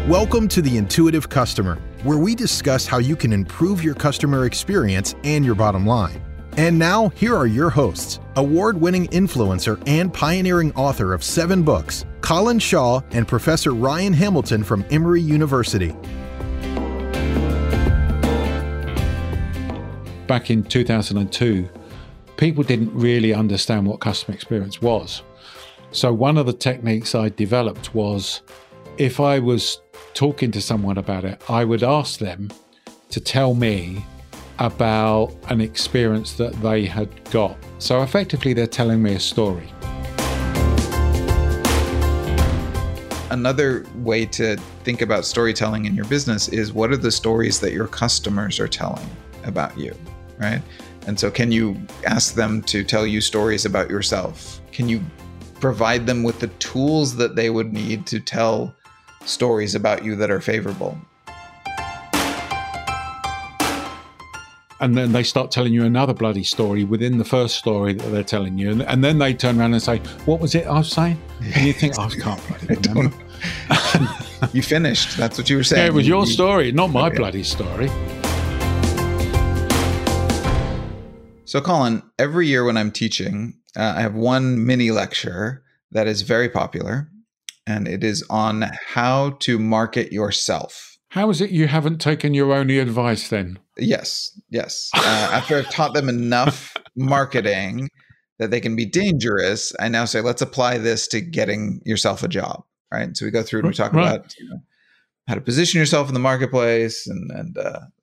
Welcome to The Intuitive Customer, where we discuss how you can improve your customer experience and your bottom line. And now, here are your hosts, award-winning influencer and pioneering author of 7 books, Colin Shaw and Professor Ryan Hamilton from Emory University. Back in 2002, people didn't really understand what customer experience was. So one of the techniques I developed was, if I was talking to someone about it, I would ask them to tell me about an experience that they had got. So effectively, they're telling me a story. Another way to think about storytelling in your business is, what are the stories that your customers are telling about you, right? And so can you ask them to tell you stories about yourself? Can you provide them with the tools that they would need to tell stories about you that are favorable? And then they start telling you another bloody story within the first story that they're telling you. And then they turn around and say, what was it I was saying? And you think, I can't bloody remember. You finished. That's what you were saying. Yeah, it was your story, not my bloody story. So Colin, every year when I'm teaching, I have one mini lecture that is very popular, and it is on how to market yourself. How is it you haven't taken your only advice then? Yes. After I've taught them enough marketing that they can be dangerous, I now say, let's apply this to getting yourself a job, right? So we go through and we talk about how to position yourself in the marketplace and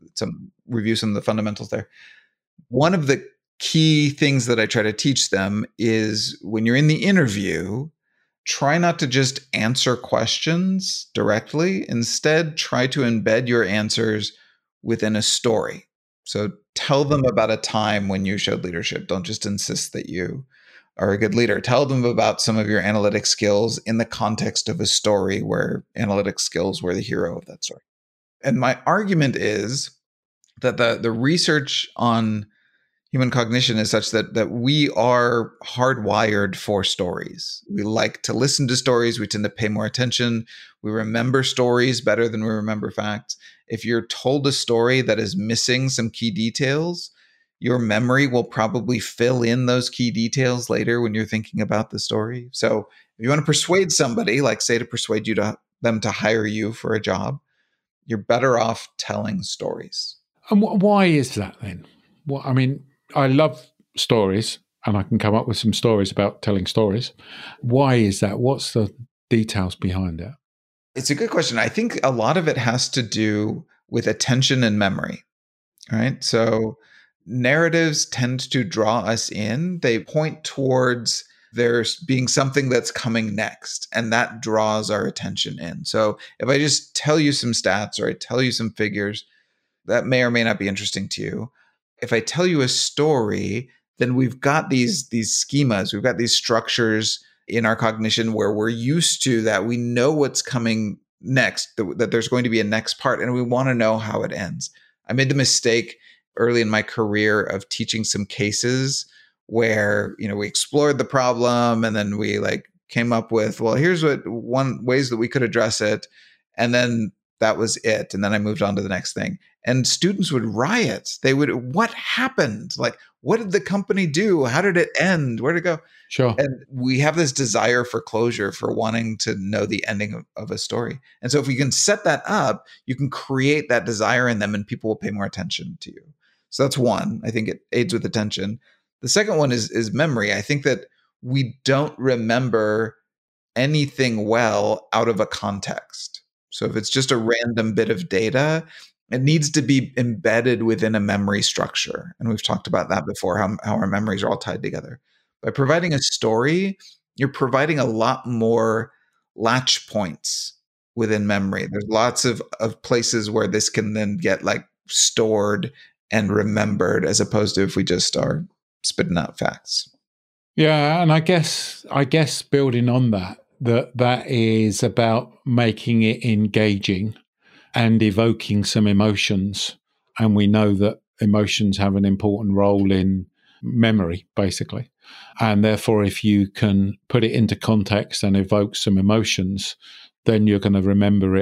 review some of the fundamentals there. One of the key things that I try to teach them is, when you're in the interview, try not to just answer questions directly. Instead, try to embed your answers within a story. So tell them about a time when you showed leadership. Don't just insist that you are a good leader. Tell them about some of your analytic skills in the context of a story where analytic skills were the hero of that story. And my argument is that the research on human cognition is such that we are hardwired for stories. We like to listen to stories. We tend to pay more attention. We remember stories better than we remember facts. If you're told a story that is missing some key details, your memory will probably fill in those key details later when you're thinking about the story. So if you want to persuade somebody, like say to persuade them to hire you for a job, you're better off telling stories. And why is that then? Well, I mean, I love stories, and I can come up with some stories about telling stories. Why is that? What's the details behind it? It's a good question. I think a lot of it has to do with attention and memory, right? So narratives tend to draw us in. They point towards there's being something that's coming next, and that draws our attention in. So if I just tell you some stats or I tell you some figures, that may or may not be interesting to you. If I tell you a story, then we've got these schemas, we've got these structures in our cognition where we're used to that. We know what's coming next, that there's going to be a next part, and we want to know how it ends. I made the mistake early in my career of teaching some cases where, we explored the problem and then we came up with, well, here's ways that we could address it. And then that was it. And then I moved on to the next thing. And students would riot. They would, what happened? What did the company do? How did it end? Where'd it go? Sure. And we have this desire for closure, for wanting to know the ending of a story. And so if we can set that up, you can create that desire in them and people will pay more attention to you. So that's one. I think it aids with attention. The second one is memory. I think that we don't remember anything well out of a context. So if it's just a random bit of data, it needs to be embedded within a memory structure. And we've talked about that before, how our memories are all tied together. By providing a story, you're providing a lot more latch points within memory. There's lots of places where this can then get stored and remembered, as opposed to if we just are spitting out facts. Yeah, and I guess building on that is about making it engaging and evoking some emotions. And we know that emotions have an important role in memory, basically. And therefore, if you can put it into context and evoke some emotions, then you're going to remember it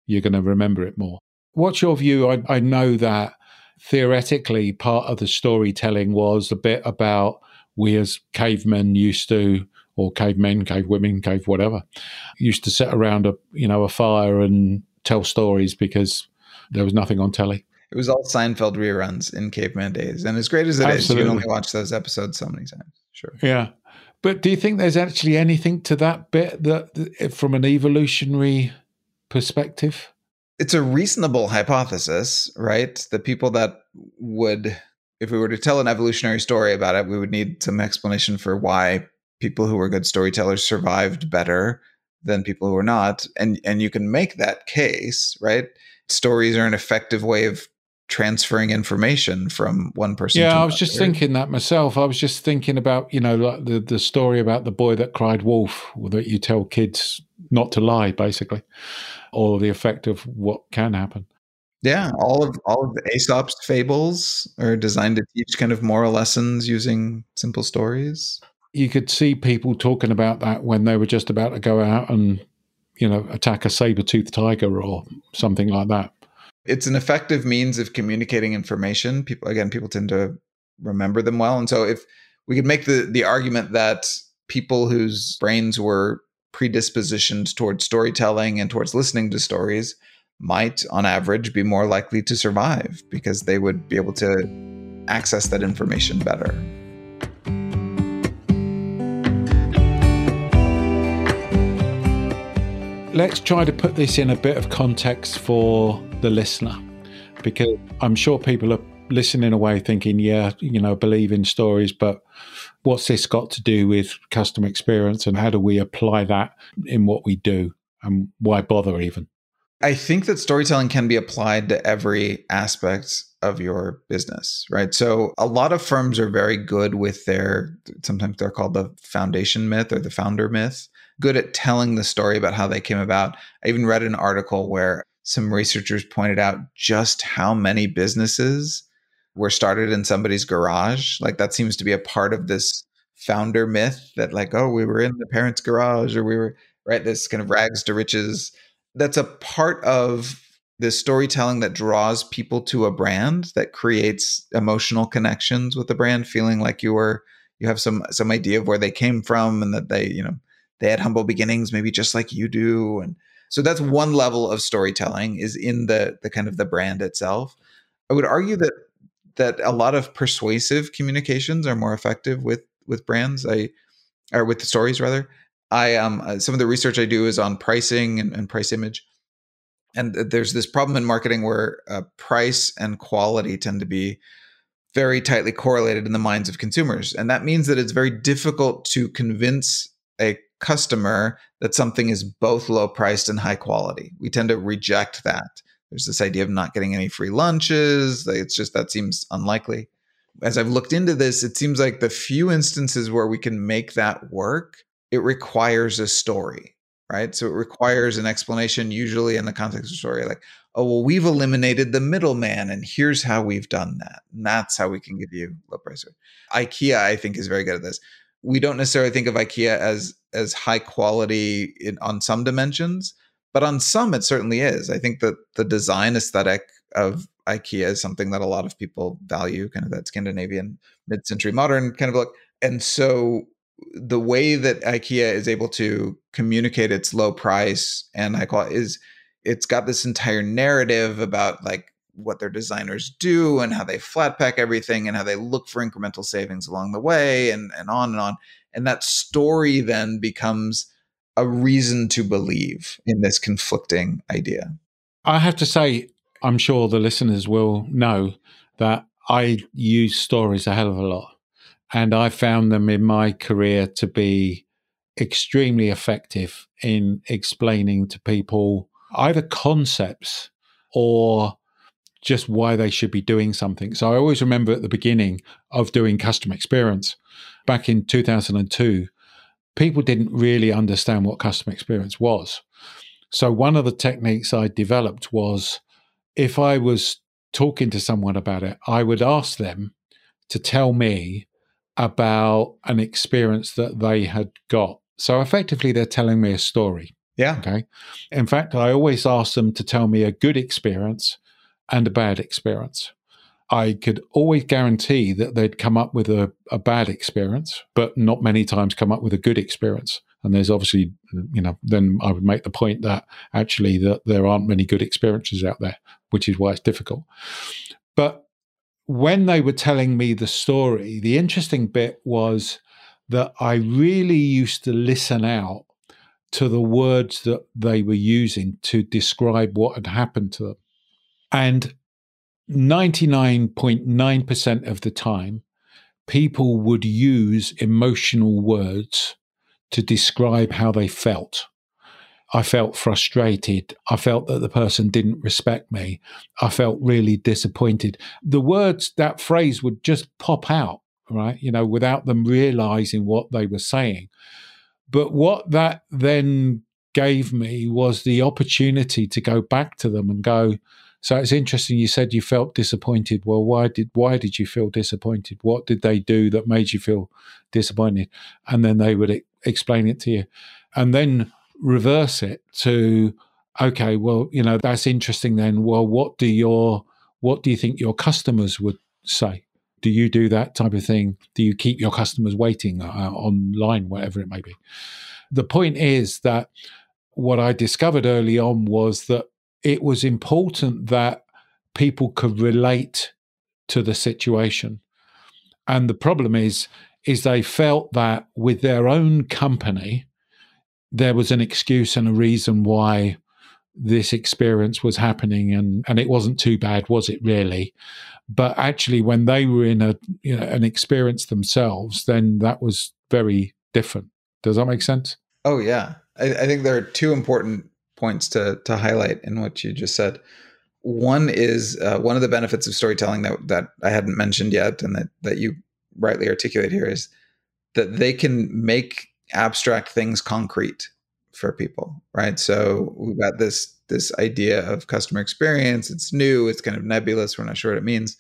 you're going to remember it more. What's your view? I know that theoretically part of the storytelling was a bit about we as cavemen used to, or cavemen, cave women, cave whatever, used to sit around a fire and tell stories because there was nothing on telly. It was all Seinfeld reruns in caveman days. And as great as it is, you can only watch those episodes so many times. Sure. Yeah. But do you think there's actually anything to that bit that from an evolutionary perspective? It's a reasonable hypothesis, right? The people that would, if we were to tell an evolutionary story about it, we would need some explanation for why people who were good storytellers survived better than people who were not. And you can make that case, right? Stories are an effective way of transferring information from one person to another. I was just thinking that myself. I was just thinking about, like the story about the boy that cried wolf, that you tell kids not to lie, basically, or the effect of what can happen. Yeah, all of Aesop's fables are designed to teach kind of moral lessons using simple stories. You could see people talking about that when they were just about to go out and, attack a saber-toothed tiger or something like that. It's an effective means of communicating information. People tend to remember them well. And so if we could make the argument that people whose brains were predispositioned towards storytelling and towards listening to stories might, on average, be more likely to survive because they would be able to access that information better. Let's try to put this in a bit of context for the listener, because I'm sure people are listening away thinking, believe in stories, but what's this got to do with customer experience and how do we apply that in what we do and why bother even? I think that storytelling can be applied to every aspect of your business, right? So a lot of firms are very good with sometimes they're called the foundation myth or the founder myth, good at telling the story about how they came about. I even read an article where some researchers pointed out just how many businesses were started in somebody's garage. Like that seems to be a part of this founder myth that we were in the parents' garage or we were, right? This kind of rags to riches. That's a part of the storytelling that draws people to a brand, that creates emotional connections with the brand, feeling like you have some idea of where they came from and that they had humble beginnings, maybe just like you do. And so that's one level of storytelling, is in the kind of the brand itself. I would argue that a lot of persuasive communications are more effective with brands, or with the stories rather. Some of the research I do is on pricing and price image. And there's this problem in marketing where price and quality tend to be very tightly correlated in the minds of consumers. And that means that it's very difficult to convince a customer that something is both low priced and high quality. We tend to reject that. There's this idea of not getting any free lunches. It's just, that seems unlikely. As I've looked into this, it seems like the few instances where we can make that work, it requires a story, right? So it requires an explanation, usually in the context of a story, like, oh, well, we've eliminated the middleman and here's how we've done that. And that's how we can give you low price. IKEA, I think, is very good at this. We don't necessarily think of IKEA as high quality on some dimensions, but on some it certainly is. I think that the design aesthetic of IKEA is something that a lot of people value, kind of that Scandinavian mid-century modern kind of look. And so the way that IKEA is able to communicate its low price and high quality is it's got this entire narrative about what their designers do and how they flat pack everything and how they look for incremental savings along the way and on and on. And that story then becomes a reason to believe in this conflicting idea. I have to say, I'm sure the listeners will know that I use stories a hell of a lot. And I found them in my career to be extremely effective in explaining to people either concepts or just why they should be doing something. So I always remember at the beginning of doing customer experience, back in 2002, people didn't really understand what customer experience was. So one of the techniques I developed was, if I was talking to someone about it, I would ask them to tell me about an experience that they had got. So effectively, they're telling me a story. Yeah. Okay. In fact, I always ask them to tell me a good experience and a bad experience. I could always guarantee that they'd come up with a bad experience, but not many times come up with a good experience. And there's obviously, then I would make the point that actually that there aren't many good experiences out there, which is why it's difficult. But when they were telling me the story, the interesting bit was that I really used to listen out to the words that they were using to describe what had happened to them. And 99.9% of the time, people would use emotional words to describe how they felt. I felt frustrated. I felt that the person didn't respect me. I felt really disappointed. The words, that phrase would just pop out, right? Without them realizing what they were saying. But what that then gave me was the opportunity to go back to them and go, so it's interesting, you said you felt disappointed. Well, why did you feel disappointed? What did they do that made you feel disappointed? And then they would explain it to you. And then reverse it to, okay, well, that's interesting then. Well, what do you think your customers would say? Do you do that type of thing? Do you keep your customers waiting online, whatever it may be? The point is that what I discovered early on was that it was important that people could relate to the situation. And the problem is they felt that with their own company, there was an excuse and a reason why this experience was happening, and it wasn't too bad, was it really? But actually, when they were in an experience themselves, then that was very different. Does that make sense? Oh, yeah. I think there are two important points to highlight in what you just said. One is one of the benefits of storytelling that I hadn't mentioned yet, and that you rightly articulate here, is that they can make abstract things concrete for people, right? So we've got this idea of customer experience. It's new. It's kind of nebulous. We're not sure what it means.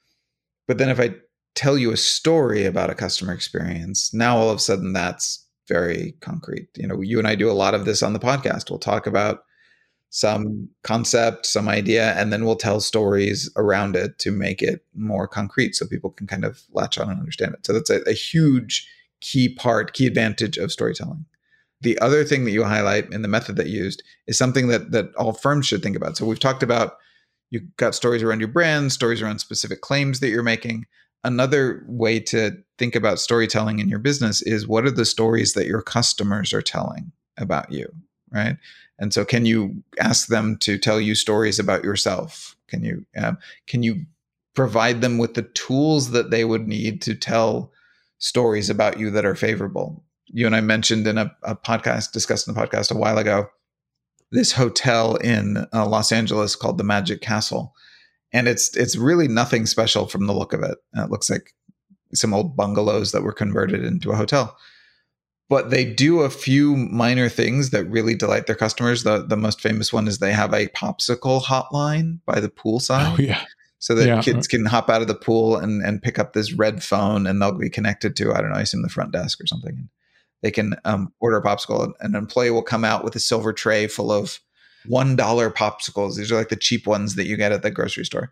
But then if I tell you a story about a customer experience, now all of a sudden that's very concrete. You and I do a lot of this on the podcast. We'll talk about some concept, some idea, and then we'll tell stories around it to make it more concrete so people can kind of latch on and understand it. So that's a huge key advantage of storytelling. The other thing that you highlight in the method that you used is something that all firms should think about. So we've talked about, you've got stories around your brand, stories around specific claims that you're making. Another way to think about storytelling in your business is, what are the stories that your customers are telling about you, right? And so can you ask them to tell you stories about yourself? Can you provide them with the tools that they would need to tell stories about you that are favorable? You and I mentioned in a podcast, discussed in the podcast a while ago, this hotel in Los Angeles called the Magic Castle. And it's really nothing special from the look of it. It looks like some old bungalows that were converted into a hotel. But they do a few minor things that really delight their customers. The most famous one is they have a popsicle hotline by the poolside. Oh, yeah. So that kids can hop out of the pool and pick up this red phone, and they'll be connected to, I don't know, I assume the front desk or something. They can order a popsicle. An employee will come out with a silver tray full of $1 popsicles. These are like the cheap ones that you get at the grocery store.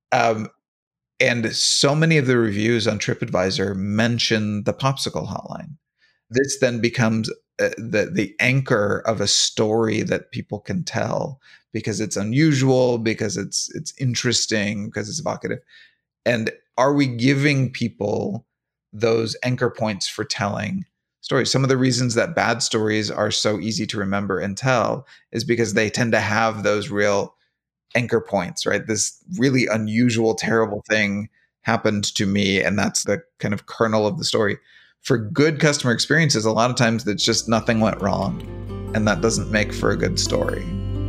And so many of the reviews on TripAdvisor mention the popsicle hotline. This then becomes the anchor of a story that people can tell, because it's unusual, because it's interesting, because it's evocative. And are we giving people those anchor points for telling stories? Some of the reasons that bad stories are so easy to remember and tell is because they tend to have those real anchor points, right? This really unusual, terrible thing happened to me, and that's the kind of kernel of the story. For good customer experiences, a lot of times it's just nothing went wrong, and that doesn't make for a good story.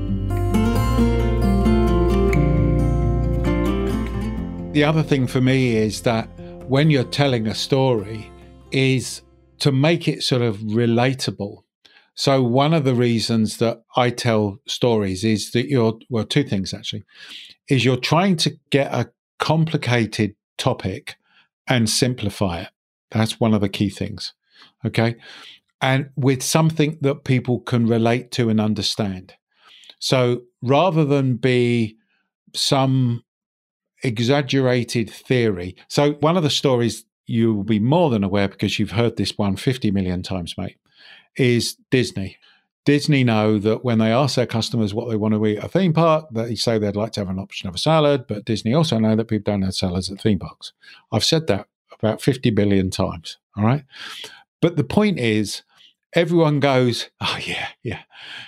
The other thing for me is that when you're telling a story is to make it sort of relatable. So one of the reasons that I tell stories is that two things actually, is you're trying to get a complicated topic and simplify it. That's one of the key things. Okay. and with something that people can relate to and understand. So rather than be some exaggerated theory. So one of the stories you will be more than aware, because you've heard this one 50 million times, mate, is Disney. Disney know that when they ask their customers what they want to eat at a theme park, they say they'd like to have an option of a salad, but Disney also know that people don't have salads at theme parks. I've said that about 50 billion times, all right? But the point is, everyone goes, oh, yeah,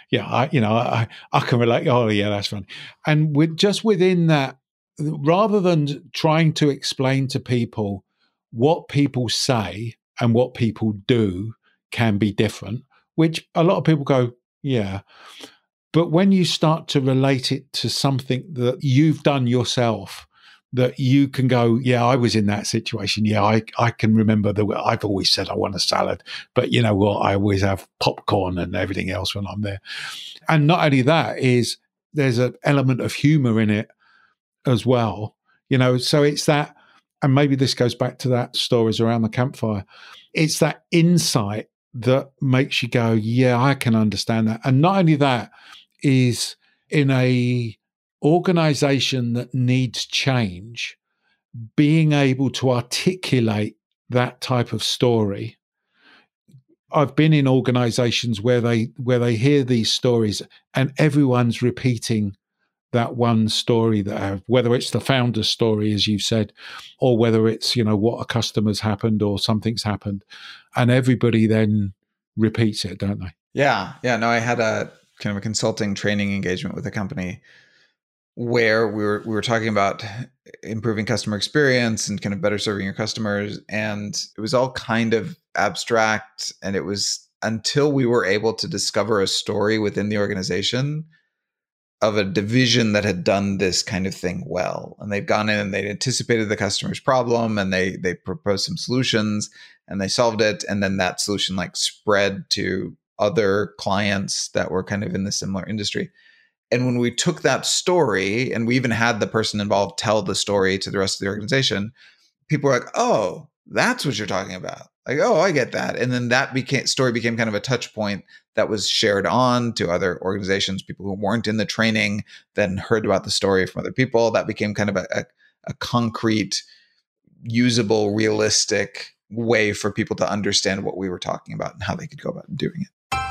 I can relate. Oh, yeah, that's funny. And just within that, rather than trying to explain to people what people say and what people do can be different, which a lot of people go, yeah. But when you start to relate it to something that you've done yourself, that you can go, yeah, I was in that situation. Yeah, I can remember that I've always said I want a salad, but you know what? I always have popcorn and everything else when I'm there. And not only that, is there's an element of humor in it as well. So it's that, and maybe this goes back to that stories around the campfire. It's that insight that makes you go, yeah, I can understand that. And not only that, is in a organization that needs change, being able to articulate that type of story. I've been in organizations where they hear these stories and everyone's repeating that one story that have, whether it's the founder's story, as you've said, or whether it's, what a customer's happened or something's happened, and everybody then repeats it, don't they? Yeah. No, I had a kind of a consulting training engagement with a company where we were talking about improving customer experience and kind of better serving your customers. And it was all kind of abstract. And it was until we were able to discover a story within the organization of a division that had done this kind of thing well. And they've gone in and they anticipated the customer's problem and they proposed some solutions and they solved it. And then that solution spread to other clients that were kind of in the similar industry. And when we took that story and we even had the person involved tell the story to the rest of the organization, people were like, oh, that's what you're talking about. Oh, I get that. And then that story became kind of a touch point that was shared on to other organizations. People who weren't in the training then heard about the story from other people. That became kind of a concrete, usable, realistic way for people to understand what we were talking about and how they could go about doing it.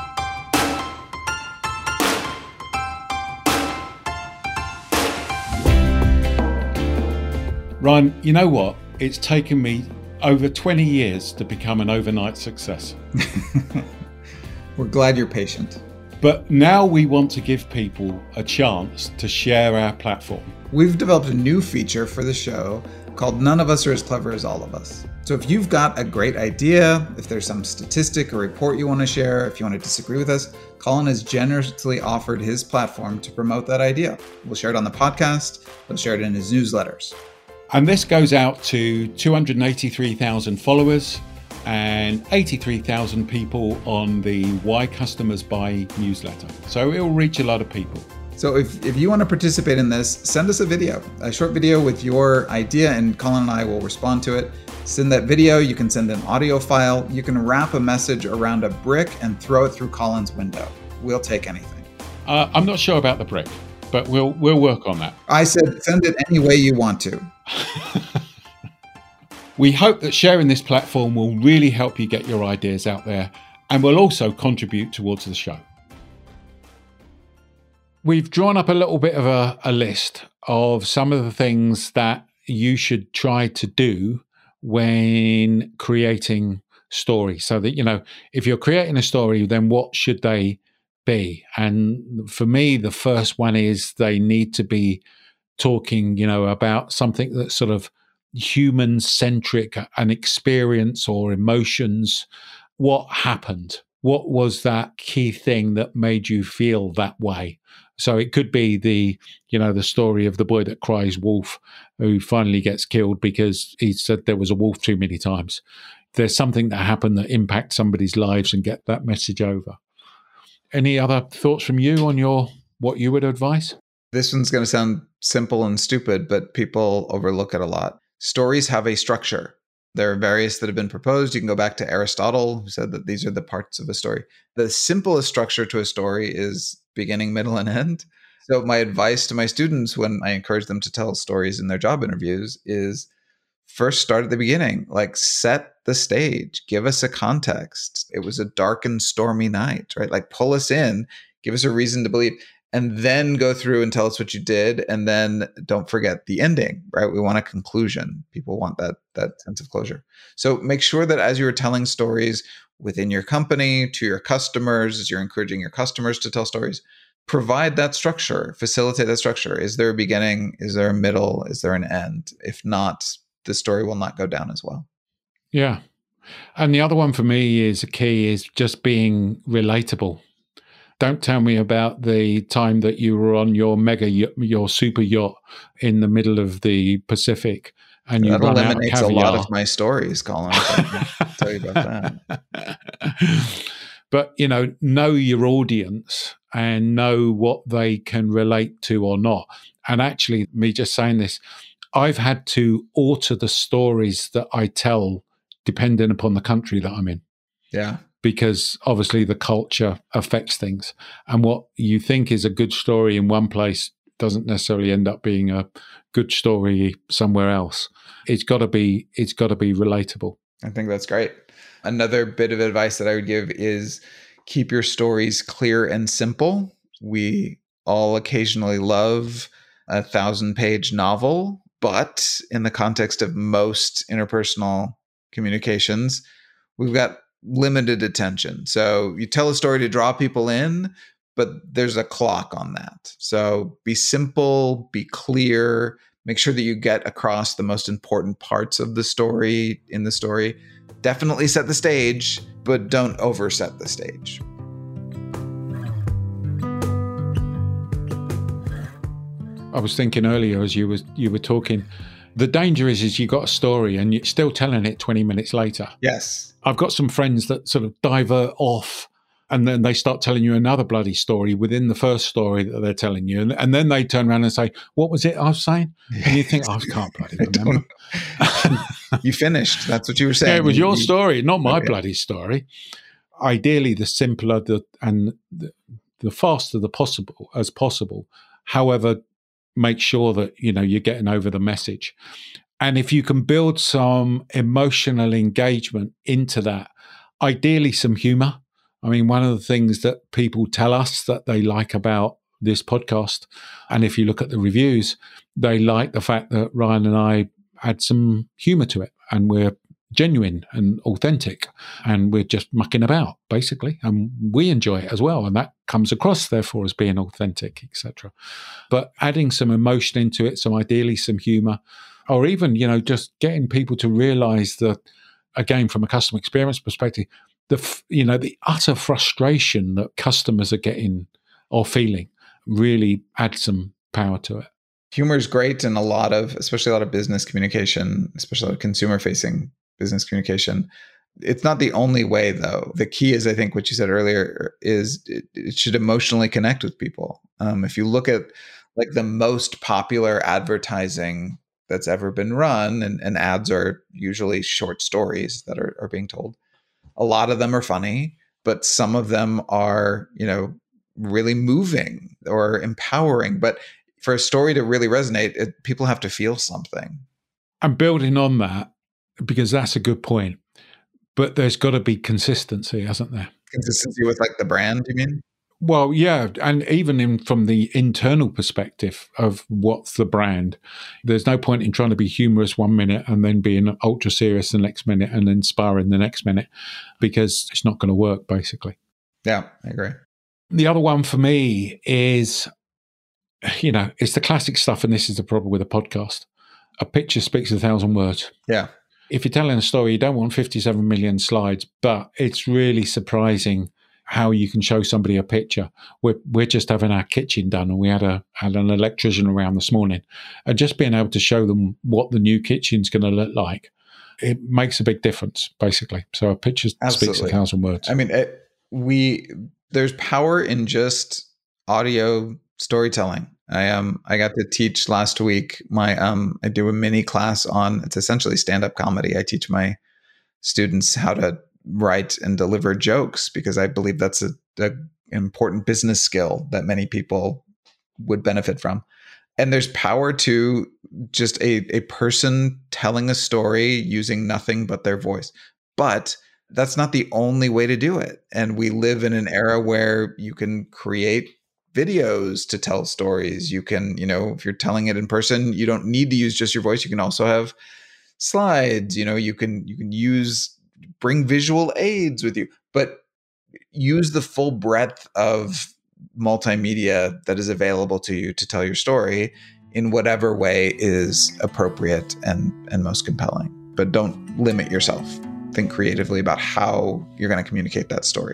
Ryan, you know what? It's taken me over 20 years to become an overnight success. We're glad you're patient. But now we want to give people a chance to share our platform. We've developed a new feature for the show called None of Us Are As Clever as All of Us. So if you've got a great idea, if there's some statistic or report you want to share, if you want to disagree with us, Colin has generously offered his platform to promote that idea. We'll share it on the podcast. He'll share it in his newsletters. And this goes out to 283,000 followers and 83,000 people on the Why Customers Buy newsletter. So it will reach a lot of people. So if you want to participate in this, send us a short video with your idea, and Colin and I will respond to it. Send that video. You can send an audio file. You can wrap a message around a brick and throw it through Colin's window. We'll take anything. I'm not sure about the brick, but we'll work on that. I said send it any way you want to. We hope that sharing this platform will really help you get your ideas out there and will also contribute towards the show. We've drawn up a little bit of a list of some of the things that you should try to do when creating stories, so that, if you're creating a story, then what should they be? And for me, the first one is they need to be talking, about something that's sort of human-centric, an experience or emotions. What happened? What was that key thing that made you feel that way? So it could be the story of the boy that cries wolf, who finally gets killed because he said there was a wolf too many times. There's something that happened that impacts somebody's lives and get that message over. Any other thoughts from you on what you would advise? This one's going to sound simple and stupid, but people overlook it a lot. Stories have a structure. There are various that have been proposed. You can go back to Aristotle, who said that these are the parts of a story. The simplest structure to a story is beginning, middle, and end. So my advice to my students when I encourage them to tell stories in their job interviews is first start at the beginning, like set the stage, give us a context. It was a dark and stormy night, right? Like pull us in, give us a reason to believe, and then go through and tell us what you did. And then don't forget the ending, right? We want a conclusion. People want that sense of closure. So make sure that as you're telling stories within your company, to your customers, as you're encouraging your customers to tell stories, provide that structure, facilitate that structure. Is there a beginning? Is there a middle? Is there an end? If not, the story will not go down as well. Yeah. And the other one for me is a key is just being relatable. Don't tell me about the time that you were on your super yacht in the middle of the Pacific and you run out of caviar. That eliminates a lot of my stories, Colin. I'll tell you about that. But, know your audience and know what they can relate to or not. And actually, me just saying this, I've had to alter the stories that I tell depending upon the country that I'm in. Yeah. Because obviously the culture affects things. And what you think is a good story in one place doesn't necessarily end up being a good story somewhere else. It's got to be relatable. I think that's great. Another bit of advice that I would give is keep your stories clear and simple. We all occasionally love a 1,000-page novel, but in the context of most interpersonal communications, we've got limited attention. So you tell a story to draw people in, but there's a clock on that. So be simple, be clear, make sure that you get across the most important parts of the story in the story. Definitely set the stage, but don't overset the stage. I was thinking earlier as you were talking, the danger is you got a story and you're still telling it 20 minutes later. Yes. I've got some friends that sort of divert off and then they start telling you another bloody story within the first story that they're telling you. And then they turn around and say, what was it I was saying? And you think, I can't bloody remember. You finished. That's what you were saying. Yeah, it was your story, not my bloody story. Ideally, the simpler and the faster as possible. However, make sure that, you're getting over the message. And if you can build some emotional engagement into that, ideally some humor. I mean, one of the things that people tell us that they like about this podcast, and if you look at the reviews, they like the fact that Ryan and I add some humor to it and we're genuine and authentic and we're just mucking about basically, and we enjoy it as well, and that comes across therefore as being authentic, etc. But adding some emotion into it, so ideally some humor, or even just getting people to realize that, again, from a customer experience perspective, the utter frustration that customers are getting or feeling really adds some power to it. Humor is great in especially a lot of business communication, especially a lot of consumer-facing business communication. It's not the only way, though. The key is, I think, what you said earlier, is it should emotionally connect with people. If you look at like the most popular advertising that's ever been run, and ads are usually short stories that are being told. A lot of them are funny, but some of them are, really moving or empowering. But for a story to really resonate, people have to feel something. I'm building on that because that's a good point. But there's got to be consistency, hasn't there? Consistency with like the brand, you mean? Well, yeah. And even from the internal perspective of what's the brand, there's no point in trying to be humorous 1 minute and then being ultra serious the next minute and inspiring the next minute, because it's not going to work, basically. Yeah, I agree. The other one for me is, it's the classic stuff, and this is the problem with a podcast. A picture speaks 1,000 words. Yeah. If you're telling a story, you don't want 57 million slides, but it's really surprising how you can show somebody a picture. We're just having our kitchen done, and we had an electrician around this morning, and just being able to show them what the new kitchen's going to look like, it makes a big difference, basically. So a picture speaks 1,000 words. I mean, there's power in just audio storytelling. I got to teach last week I do a mini class on, it's essentially stand-up comedy. I teach my students how to write and deliver jokes because I believe that's a important business skill that many people would benefit from. And there's power to just a person telling a story using nothing but their voice. But that's not the only way to do it. And we live in an era where you can create videos to tell stories. You can, if you're telling it in person, you don't need to use just your voice. You can also have slides, you can bring visual aids with you, but use the full breadth of multimedia that is available to you to tell your story in whatever way is appropriate and most compelling. But don't limit yourself. Think creatively about how you're going to communicate that story.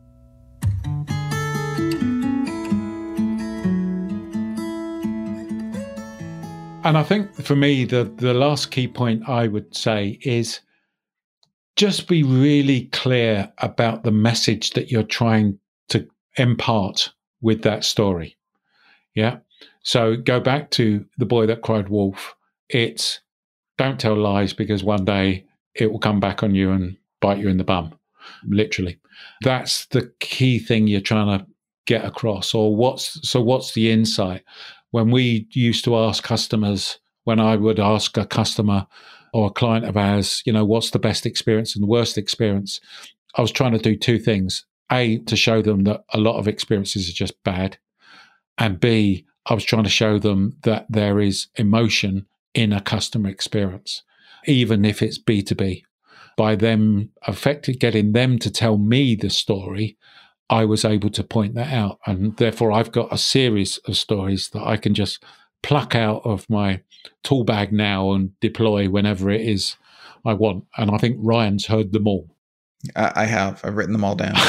And I think for me, the last key point I would say is just be really clear about the message that you're trying to impart with that story. Yeah. So go back to The Boy That Cried Wolf. It's don't tell lies because one day it will come back on you and bite you in the bum, literally. That's the key thing you're trying to get across. Or what's the insight? When we used to ask customers, when I would ask a customer or a client of ours, what's the best experience and the worst experience? I was trying to do two things. A, to show them that a lot of experiences are just bad. And B, I was trying to show them that there is emotion in a customer experience, even if it's B2B. By them getting them to tell me the story, I was able to point that out. And therefore, I've got a series of stories that I can just pluck out of my tool bag now and deploy whenever it is I want. And I think Ryan's heard them all. I have. I've written them all down.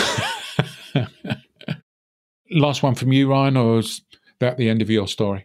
Last one from you, Ryan, or is that the end of your story?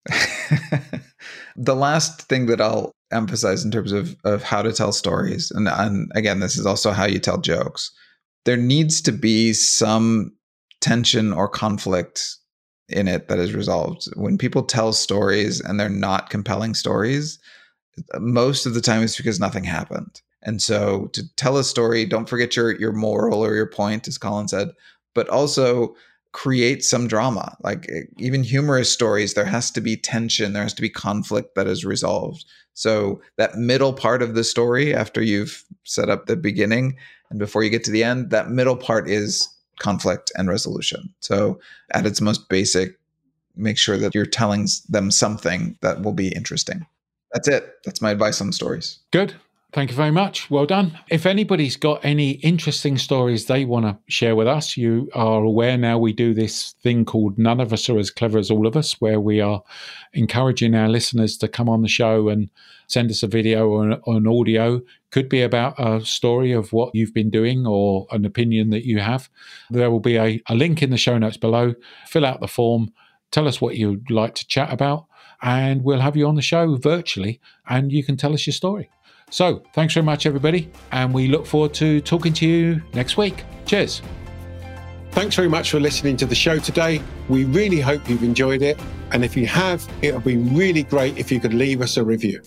The last thing that I'll emphasize in terms of how to tell stories, and again, this is also how you tell jokes. There needs to be some tension or conflict in it that is resolved. When people tell stories and they're not compelling stories, most of the time it's because nothing happened. And so to tell a story, don't forget your moral or your point, as Colin said, but also create some drama. Like even humorous stories, there has to be tension, there has to be conflict that is resolved. So that middle part of the story, after you've set up the beginning and before you get to the end, that middle part is conflict and resolution. So at its most basic, make sure that you're telling them something that will be interesting. That's it. That's my advice on stories. Good. Thank you very much. Well done. If anybody's got any interesting stories they want to share with us, you are aware now we do this thing called None of Us Are As Clever As All of Us, where we are encouraging our listeners to come on the show and send us a video or an audio. Could be about a story of what you've been doing or an opinion that you have. There will be a link in the show notes below. Fill out the form. Tell us what you'd like to chat about, and we'll have you on the show virtually, and you can tell us your story. So thanks very much, everybody, and we look forward to talking to you next week. Cheers. Thanks very much for listening to the show today. We really hope you've enjoyed it. And if you have, it would be really great if you could leave us a review.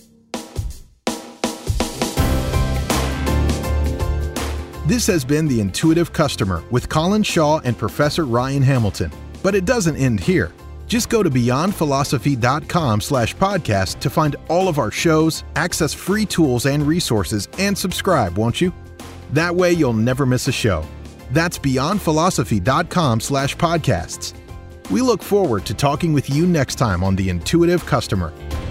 This has been The Intuitive Customer with Colin Shaw and Professor Ryan Hamilton. But it doesn't end here. Just go to beyondphilosophy.com/podcast to find all of our shows, access free tools and resources, and subscribe, won't you? That way you'll never miss a show. That's beyondphilosophy.com/podcasts. We look forward to talking with you next time on The Intuitive Customer.